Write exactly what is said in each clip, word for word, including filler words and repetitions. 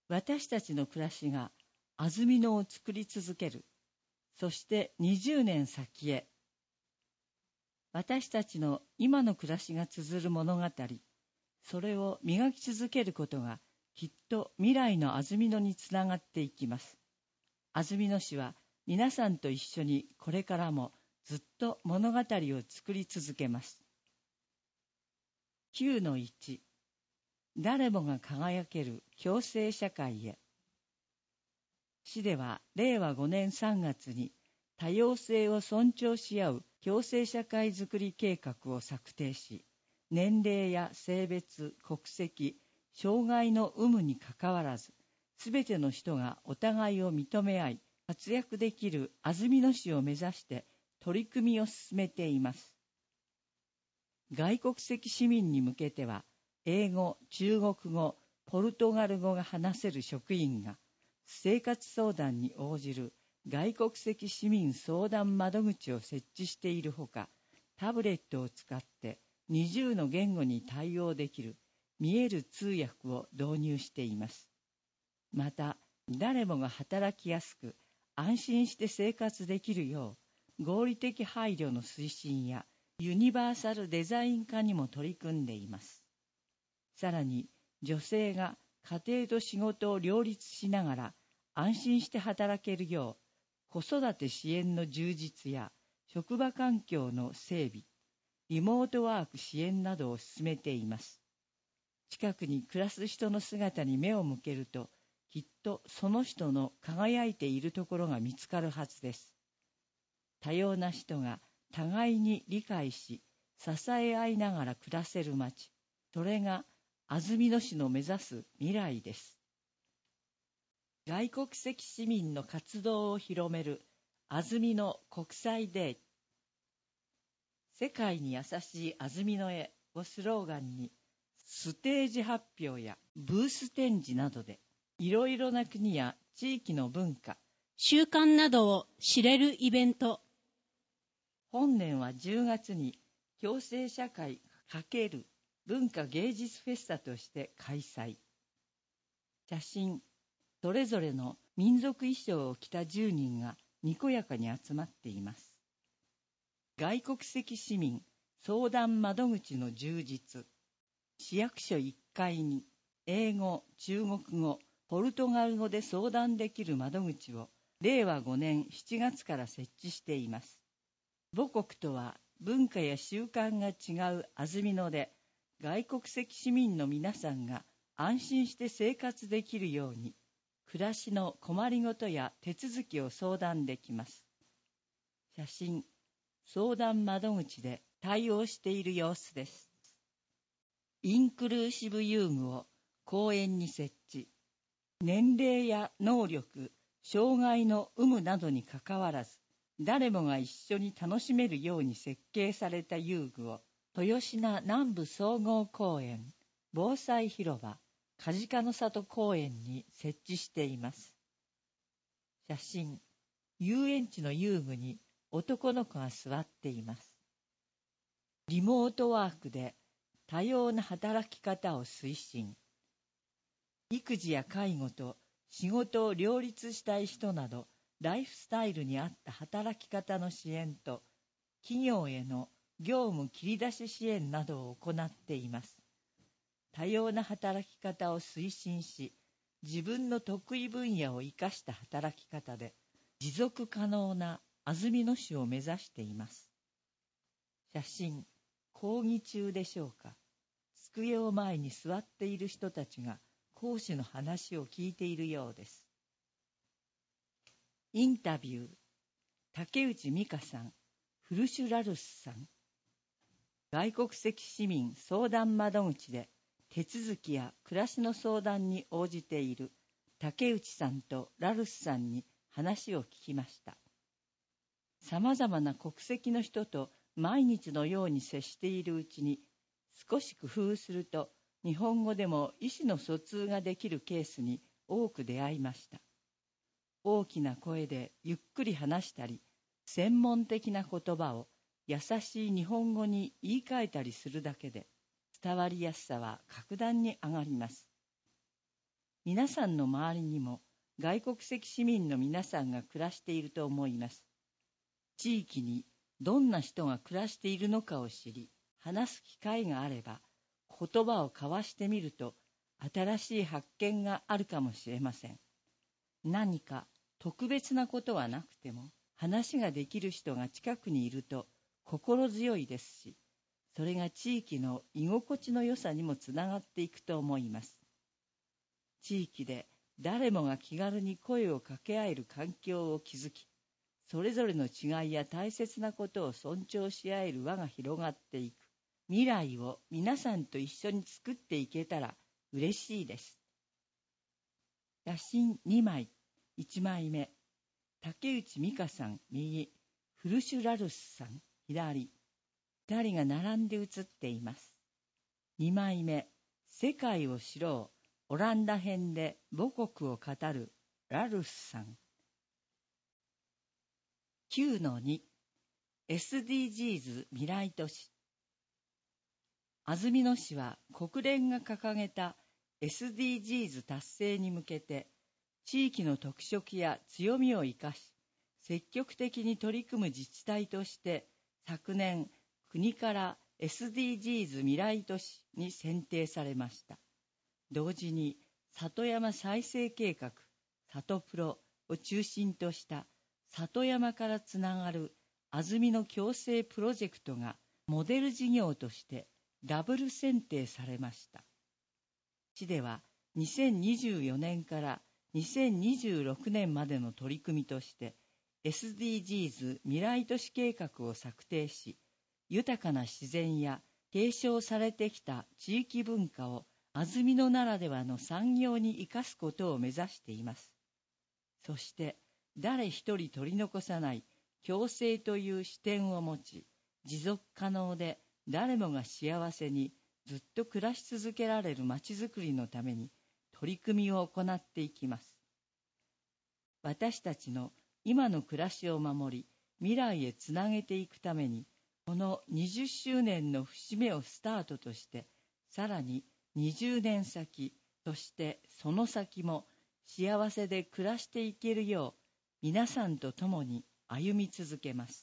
私たちの暮らしが安曇野を作り続ける。そしてにじゅうねん先へ。私たちの今の暮らしが綴る物語、それを磨き続けることがきっと未来の安曇野につながっていきます。安曇野市は皆さんと一緒にこれからもずっと物語を作り続けます。きゅうのいち、誰もが輝ける共生社会へ。市ではれいわごねんさんがつに多様性を尊重し合う共生社会づくり計画を策定し、年齢や性別、国籍、障害の有無にかかわらず、すべての人がお互いを認め合い、活躍できる安曇野市を目指して取り組みを進めています。外国籍市民に向けては、英語、中国語、ポルトガル語が話せる職員が、生活相談に応じる外国籍市民相談窓口を設置しているほか、タブレットを使ってにじゅうの言語に対応できる見える通訳を導入しています。また、誰もが働きやすく安心して生活できるよう、合理的配慮の推進やユニバーサルデザイン化にも取り組んでいます。さらに、女性が家庭と仕事を両立しながら安心して働けるよう、子育て支援の充実や職場環境の整備、リモートワーク支援などを進めています。近くに暮らす人の姿に目を向けると、きっとその人の輝いているところが見つかるはずです。多様な人が互いに理解し、支え合いながら暮らせる街、それが安曇野市の目指す未来です。外国籍市民の活動を広める安曇野国際デー。世界に優しい安曇野へをスローガンに、ステージ発表やブース展示などで、いろいろな国や地域の文化、 習慣などを知れるイベント。 本年はじゅうがつに共生社会×文化芸術フェスタとして開催。写真、それぞれの民族衣装を着たじゅうにんがにこやかに集まっています。外国籍市民相談窓口の充実。市役所いっかいに英語、中国語、ポルトガル語で相談できる窓口をれいわごねんしちがつから設置しています。母国とは文化や習慣が違う安曇野で、外国籍市民の皆さんが安心して生活できるように、暮らしの困りごとや手続きを相談できます。写真、相談窓口で対応している様子です。インクルーシブ遊具を公園に設置。年齢や能力、障害の有無などにかかわらず、誰もが一緒に楽しめるように設計された遊具を、豊品南部総合公園、防災広場、梶賀の里公園に設置しています。写真、遊園地の遊具に男の子が座っています。リモートワークで多様な働き方を推進。育児や介護と仕事を両立したい人など、ライフスタイルに合った働き方の支援と、企業への業務切り出し支援などを行っています。多様な働き方を推進し、自分の得意分野を生かした働き方で、持続可能な安曇野市を目指しています。写真、講義中でしょうか。机を前に座っている人たちが講師の話を聞いているようです。インタビュー、竹内美香さん、フルシュラルスさん。外国籍市民相談窓口で手続きや暮らしの相談に応じている竹内さんとラルスさんに話を聞きました。さまざまな国籍の人と毎日のように接しているうちに、少し工夫すると日本語でも意思の疎通ができるケースに多く出会いました。大きな声でゆっくり話したり、専門的な言葉を優しい日本語に言い換えたりするだけで、伝わりやすさは格段に上がります。 皆さんの周りにも外国籍市民の皆さんが暮らしていると思います。地域にどんな人が暮らしているのかを知り、話す機会があれば、言葉を交わしてみると、新しい発見があるかもしれません。何か特別なことはなくても、話ができる人が近くにいると心強いですし、それが地域の居心地の良さにもつながっていくと思います。地域で誰もが気軽に声を掛け合える環境を築き、それぞれの違いや大切なことを尊重し合える輪が広がっていく。未来を皆さんと一緒に作っていけたら嬉しいです。写真にまい、いちまいめ、竹内美香さん右、フルシュラルスさん左、二人が並んで写っています。にまいめ、世界を知ろう、オランダ編で母国を語るラルスさん。きゅうのに、エスディージーズ 未来都市。安曇野市は国連が掲げた エスディージーズ 達成に向けて、地域の特色や強みを生かし、積極的に取り組む自治体として、昨年、国から エスディージーズ 未来都市に選定されました。同時に、里山再生計画、里プロを中心とした里山からつながる安曇野共生プロジェクトがモデル事業としてダブル選定されました。市ではにせんにじゅうよねんからにせんにじゅうろくねんまでの取り組みとして エスディージーズ 未来都市計画を策定し、豊かな自然や継承されてきた地域文化を安曇野ならではの産業に生かすことを目指しています。そして誰一人取り残さない共生という視点を持ち、持続可能で誰もが幸せにずっと暮らし続けられるまちづくりのために取り組みを行っていきます。私たちの今の暮らしを守り、未来へつなげていくために、このにじゅっしゅうねんの節目をスタートとして、さらににじゅうねんさき、そしてその先も幸せで暮らしていけるよう、皆さんと共に歩み続けます。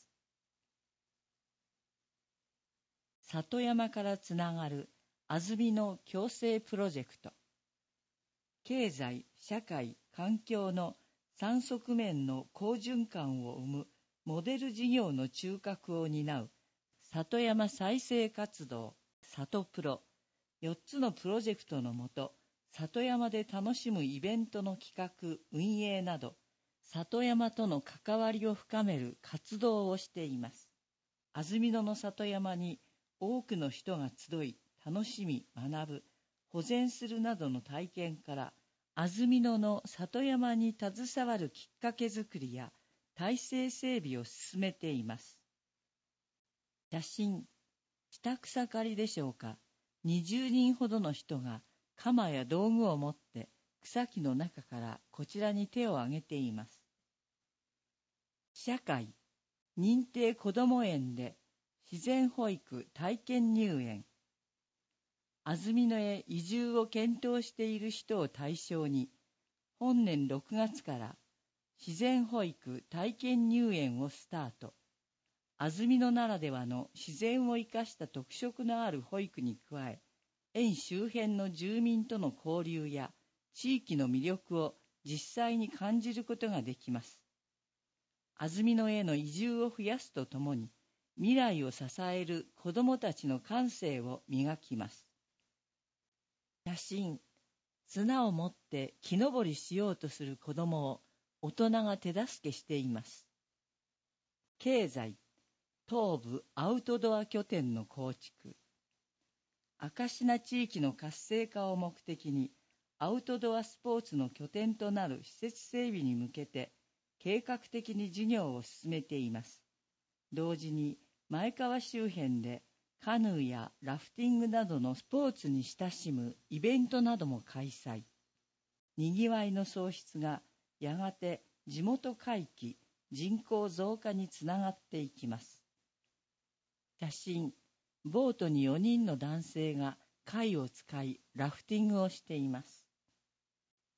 里山からつながる安曇野共生プロジェクト。経済、社会、環境の三側面の好循環を生むモデル事業の中核を担う里山再生活動、里プロ、よっつのプロジェクトのもと、里山で楽しむイベントの企画、運営など、里山との関わりを深める活動をしています。安曇野の里山に多くの人が集い、楽しみ、学ぶ、保全するなどの体験から、安曇野の里山に携わるきっかけづくりや体制整備を進めています。写真、下草刈りでしょうか。にじゅうにんほどの人が鎌や道具を持って草木の中からこちらに手を挙げています。社会、認定こども園で自然保育体験入園。安曇野へ移住を検討している人を対象に、本年ろくがつから自然保育体験入園をスタート。安曇野ならではの自然を生かした特色のある保育に加え、園周辺の住民との交流や地域の魅力を実際に感じることができます。安曇野への移住を増やすとともに、未来を支える子どもたちの感性を磨きます。写真、綱を持って木登りしようとする子どもを大人が手助けしています。経済、東部アウトドア拠点の構築。明科地域の活性化を目的に、アウトドアスポーツの拠点となる施設整備に向けて、計画的に事業を進めています。同時に、前川周辺でカヌーやラフティングなどのスポーツに親しむイベントなども開催。にぎわいの創出がやがて地元回帰、人口増加につながっていきます。写真、ボートによにんの男性が貝を使いラフティングをしています。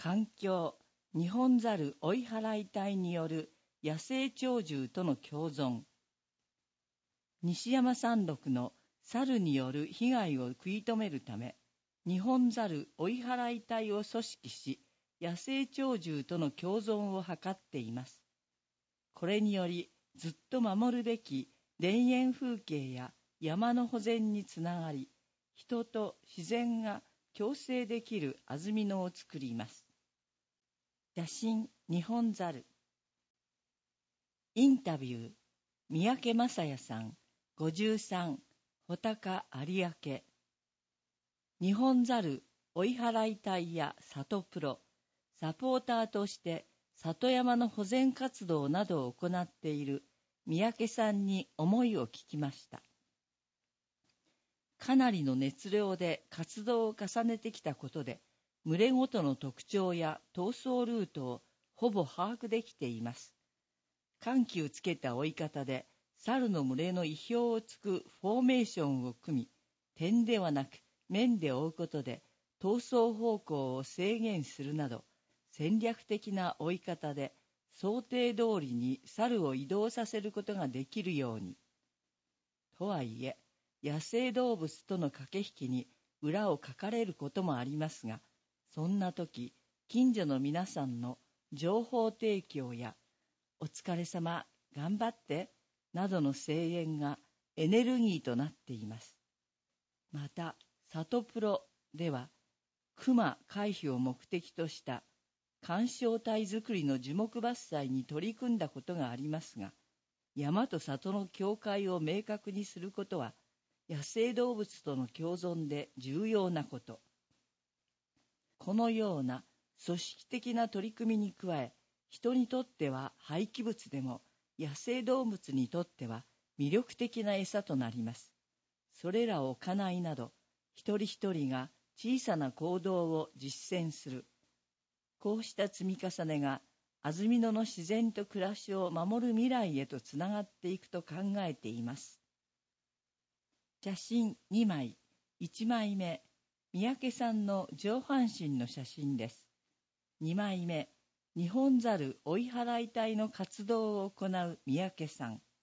環境日本猿追い払い隊による野生鳥獣との共存。西山山麓の猿による被害を食い止めるため、日本猿追い払い隊を組織し、野生鳥獣との共存を図っています。これにより、ずっと守るべき田園風景や山の保全につながり、人と自然が共生できる安曇野を作ります。写真日本猿。インタビュー三宅正也さんごじゅうさん、穂高有明。日本猿追い払い隊や里プロ、サポーターとして里山の保全活動などを行っている三宅さんに思いを聞きました。かなりの熱量で活動を重ねてきたことで、群れごとの特徴や逃走ルートをほぼ把握できています。緩急つけた追い方で、猿の群れの意表をつくフォーメーションを組み、点ではなく面で追うことで逃走方向を制限するなど、戦略的な追い方で想定通りに猿を移動させることができるように。とはいえ、野生動物との駆け引きに裏をかかれることもありますが、そんな時、近所の皆さんの情報提供や、お疲れ様、頑張って、などの声援がエネルギーとなっています。また、里プロでは、熊回避を目的とした緩衝帯作りの樹木伐採に取り組んだことがありますが、山と里の境界を明確にすることは、野生動物との共存で重要なこと。このような組織的な取り組みに加え、人にとっては廃棄物でも、野生動物にとっては魅力的な餌となります。それらを行いなど、一人一人が小さな行動を実践する。こうした積み重ねが、安曇野の自然と暮らしを守る未来へとつながっていくと考えています。写真にまい、いちまいめ、三宅さんの上半身の写真です。にまいめ、日本猿追い払い隊の活動を行う三宅さん。